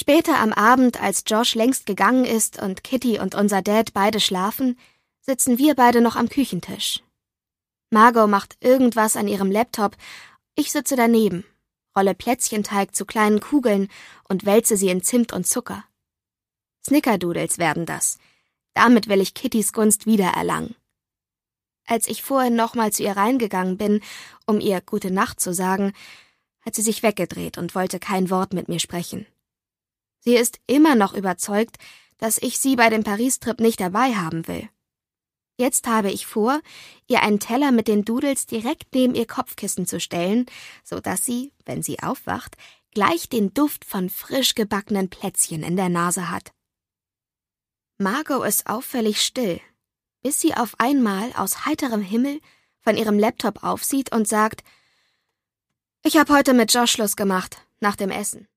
Später am Abend, als Josh längst gegangen ist und Kitty und unser Dad beide schlafen, sitzen wir beide noch am Küchentisch. Margot macht irgendwas an ihrem Laptop, ich sitze daneben, rolle Plätzchenteig zu kleinen Kugeln und wälze sie in Zimt und Zucker. Snickerdoodles werden das. Damit will ich Kittys Gunst wiedererlangen. Als ich vorhin nochmal zu ihr reingegangen bin, um ihr Gute Nacht zu sagen, hat sie sich weggedreht und wollte kein Wort mit mir sprechen. Sie ist immer noch überzeugt, dass ich sie bei dem Paris-Trip nicht dabei haben will. Jetzt habe ich vor, ihr einen Teller mit den Doodles direkt neben ihr Kopfkissen zu stellen, sodass sie, wenn sie aufwacht, gleich den Duft von frisch gebackenen Plätzchen in der Nase hat. Margot ist auffällig still, bis sie auf einmal aus heiterem Himmel von ihrem Laptop aufsieht und sagt: »Ich habe heute mit Josh Schluss gemacht, nach dem Essen.«